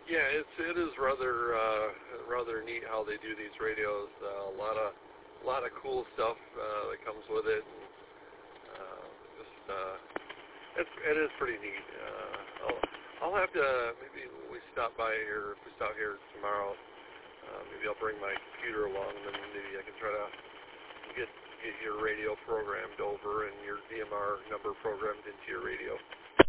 Yeah, it is rather neat how they do these radios. A lot of cool stuff that comes with it. It is pretty neat. I'll have to, maybe when we stop by here, if we stop here tomorrow, maybe I'll bring my computer along, and then maybe I can try to get your radio programmed over and your DMR number programmed into your radio.